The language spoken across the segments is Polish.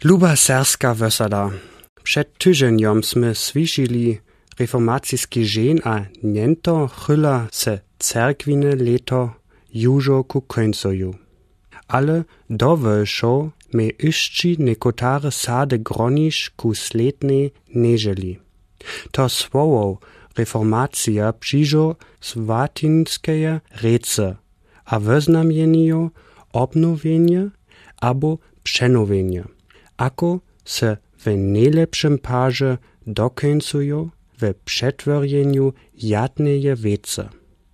Luba serska wysada. Przed tydzieniem sme słyszeli reformacijski żen a niento chyla se cerkwine leto jużo ku końcoju. Ale dowolszo me išči nekotare sade groniš ku sletnej neželi. To słowo reformacja přižo swatinskeje rece a wyznamienio obnowienie abo przenowienie. Ako se w najlepszym parze dokońcują w przetworieniu jadneje wiece.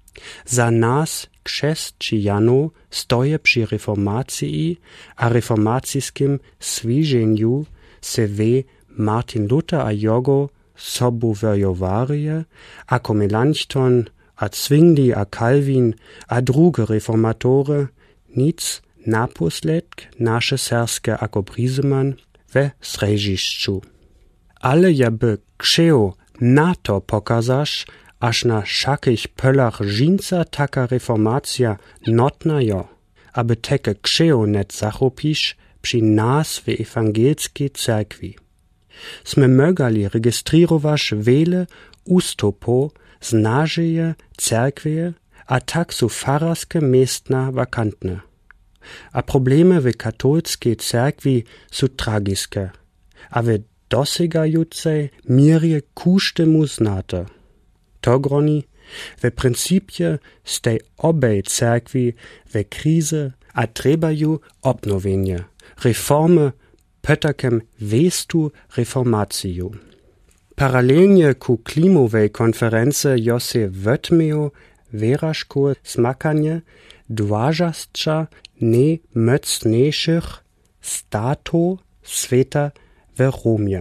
Za nas, chrześcijanów, stoje przy reformacji a reformacijskim swiżeniu se we Martin Luther a Jogo sobu verjowarje, ako Melanchthon, a Zwingli a Calvin, a druge reformatore, nic naposledk nasze serske ako Briseman we srežišću. Ale jeby krzeo na to pokazaš, aż na szakich pölach żinca taka reformacja notna jo, aby teke krzeo net zachopisz przy nas w ewangelskiej cerkwi. Sme mögali registrirować wiele ustopo z naszej cerkwie, a tak su fararskie miestna wakantne. A problemy w katolskiej cerkwi su tragiske, a w dosegającej mierze kusztemu znate. To groni w principie z tej obej cerkwi w krize, a trebaju obnowienie, reformy, pötakem westu reformaciju. Paralelnie ku klimowej konferencji Jose Wötmeo weraško smakanie dwažasća najmocniejszych statów sveta w Romie.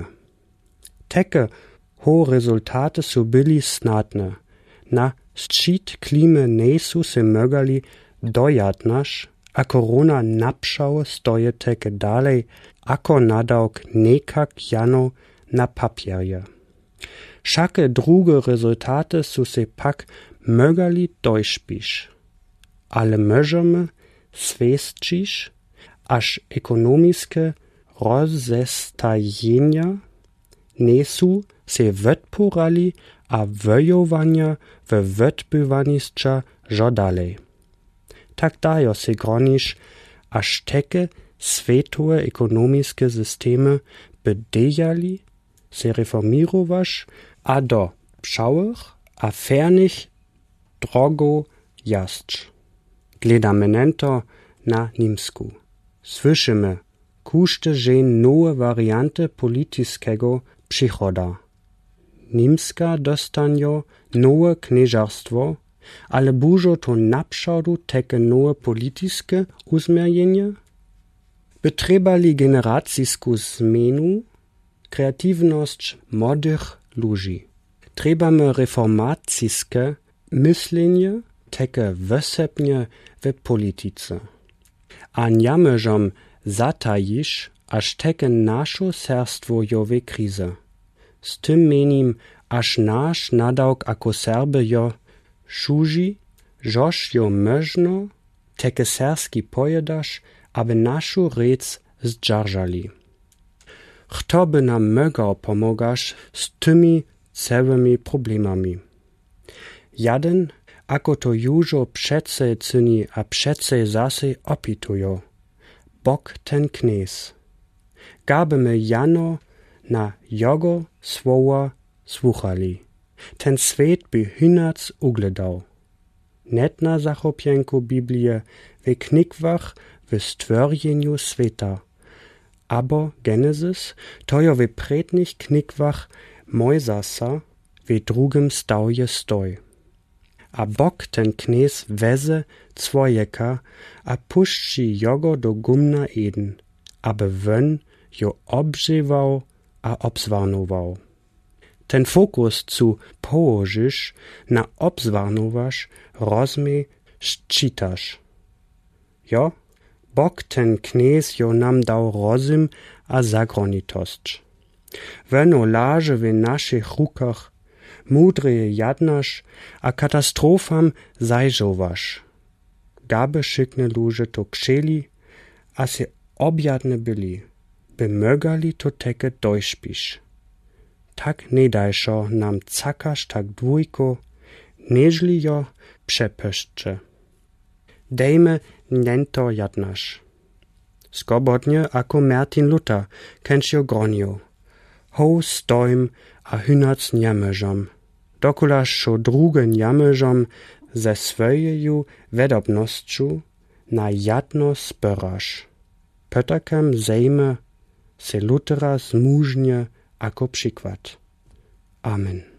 Teke ho rezultaty su byli snadne. Na ščit klime nejsu se mögali dojatnaš, a korona napšał stoje teke dalej, ako nadawk nekak jano na papierje. Všake druge rezultaty su se pak mögali dojšpiš. Ale możemy swestčiš, aż ekonomiske rozestajenia nesu se wytporali a wojowania w wytbywaniscza żodalej. Tak dajo se groniš, aż teke svetowe ekonomiske systemy bedejali se reformirowaš a do pszałych a fernych drogo jasć. Gledamy nento na Nimsku. Słyszymy, kuszte żen nowe warianty politycznego przychoda. Nimska dostanjo nowe knieżarstwo, ale bużo to naprzód teke nowe polityczne uzmierjenie? Betrebali generacijsku zmienu, kreatywność młodych ludzi. Trebamy reformacijskie myślenie, teke wysepnie w polityce. A niameżom zatajisz, aż teke naszo serstwo jo w krize. Z tym menim, aż nasz nadawk ako Serby jo szuži, žož jo možno teke serski pojedaš, aby našu rec zdržali. Kto by nam mögał pomogaš z tymi całymi problemami? Jeden, ako to jużo přece cyni a přece zase opitujo. Bok ten kniez. Gabimy jano na jogo słowa słuchali. Ten svet by hynac ugledał. Net na zachopienku Biblie w knigwach w stworjeniu sveta. Abo Genesis to jo w prednych knigwach Mojzasa w drugim stałje stoj. A Bok ten kniez weze człowieka a puszczy jogo do gumna Eden, aby wön jo obżywał a obzwarnował. Ten fokus zu położysz na obzwarnowasz, rozmie, szczytasz. Jo, Bok ten kniez jo nam dał rozum a zagronitość. Weno laże w naszych rukach, mudre jadnasz, a katastrofam zajżowasz. Gabe szykne luże to krzeli, a se objadne byli. by mögali to teke dojšpiš. Tak ne dajšo nam cakaš tak dwójko, nežli jo przepeszcze. Dejme nento jadnaš. Skobodnie ako Martin Luther kenš jo gronio. Ho stojm a hynac njamyžom. Dokulaž šo druge njamyžom ze swojeju vedobnosću na jadno spyraš. Pötakem zejme se Luthera zmužnje ako przykład. Amen.